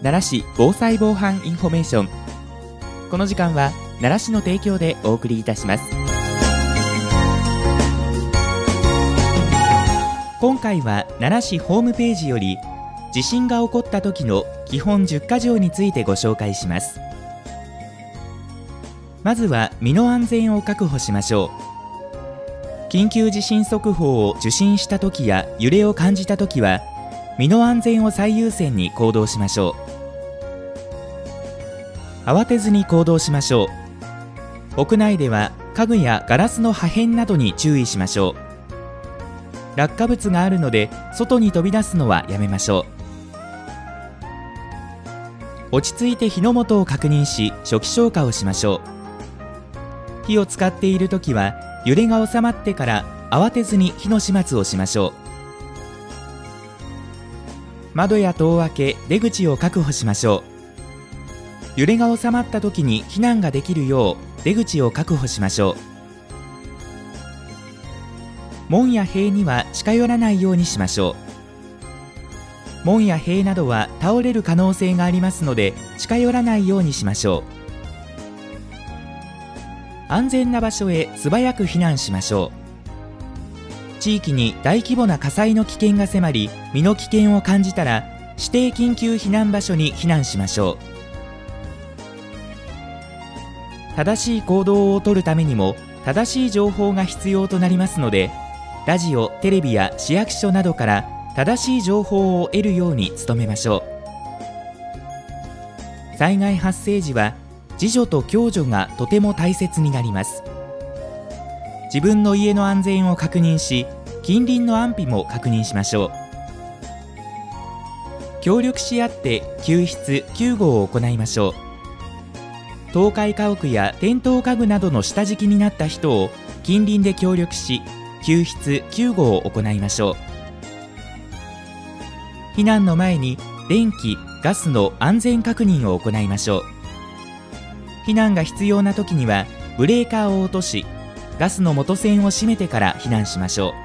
奈良市防災防犯インフォメーション。この時間は奈良市の提供でお送りいたします。今回は奈良市ホームページより地震が起こった時の基本10か条についてご紹介します。まずは身の安全を確保しましょう。緊急地震速報を受信した時や揺れを感じた時は身の安全を最優先に行動しましょう。慌てずに行動しましょう。屋内では家具やガラスの破片などに注意しましょう。落下物があるので外に飛び出すのはやめましょう。落ち着いて火の元を確認し初期消火をしましょう。火を使っているときは揺れが収まってから慌てずに火の始末をしましょう。窓や戸を開け出口を確保しましょう。揺れが収まったときに避難ができるよう出口を確保しましょう。門や塀には近寄らないようにしましょう。門や塀などは倒れる可能性がありますので近寄らないようにしましょう。安全な場所へ素早く避難しましょう。地域に大規模な火災の危険が迫り身の危険を感じたら指定緊急避難場所に避難しましょう。正しい行動をとるためにも正しい情報が必要となりますので、ラジオ、テレビや市役所などから正しい情報を得るように努めましょう。災害発生時は自助と共助がとても大切になります。自分の家の安全を確認し、近隣の安否も確認しましょう。協力し合って救出・救護を行いましょう。倒壊家屋や転倒家具などの下敷きになった人を近隣で協力し救出・救護を行いましょう。避難の前に電気・ガスの安全確認を行いましょう。避難が必要な時にはブレーカーを落としガスの元栓を閉めてから避難しましょう。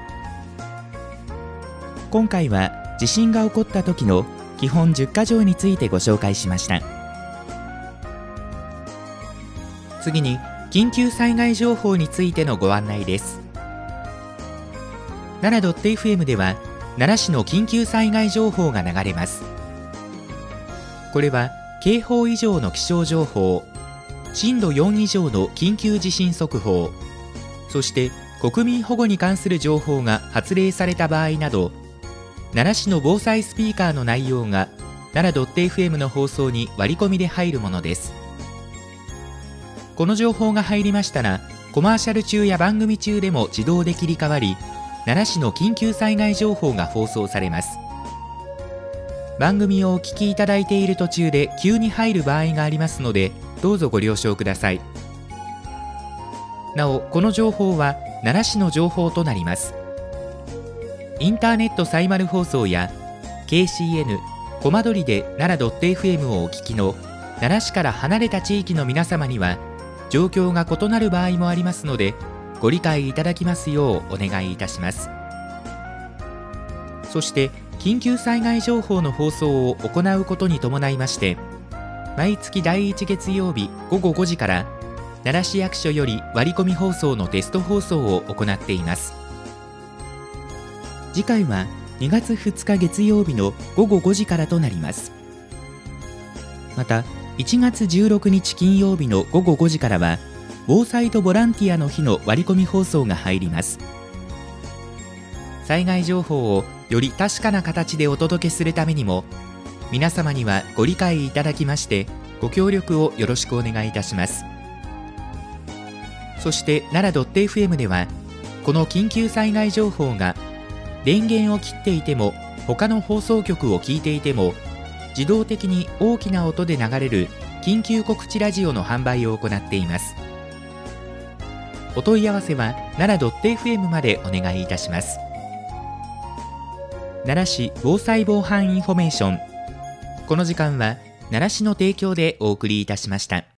今回は地震が起こった時の基本10か条についてご紹介しました。次に緊急災害情報についてのご案内です。奈良 .fm では奈良市の緊急災害情報が流れます。これは警報以上の気象情報、震度4以上の緊急地震速報、そして国民保護に関する情報が発令された場合など、奈良市の防災スピーカーの内容が奈良 .fm の放送に割り込みで入るものです。この情報が入りましたら、コマーシャル中や番組中でも自動で切り替わり、奈良市の緊急災害情報が放送されます。番組をお聞きいただいている途中で急に入る場合がありますので、どうぞご了承ください。なお、この情報は奈良市の情報となります。インターネットサイマル放送や KCN、コマドリで奈良 .fm をお聞きの奈良市から離れた地域の皆様には状況が異なる場合もありますので、ご理解いただきますようお願いいたします。そして緊急災害情報の放送を行うことに伴いまして、毎月第1月曜日午後5時から奈良市役所より割り込み放送のテスト放送を行っています。次回は2月2日月曜日の午後5時からとなります。また1月16日金曜日の午後5時からは防災とボランティアの日の割り込み放送が入ります。災害情報をより確かな形でお届けするためにも、皆様にはご理解いただきましてご協力をよろしくお願いいたします。そして奈良 .fm ではこの緊急災害情報が電源を切っていても他の放送局を聞いていても自動的に大きな音で流れる緊急告知ラジオの販売を行っています。お問い合わせは奈良 .fm までお願いいたします。奈良市防災防犯インフォメーション。この時間は奈良市の提供でお送りいたしました。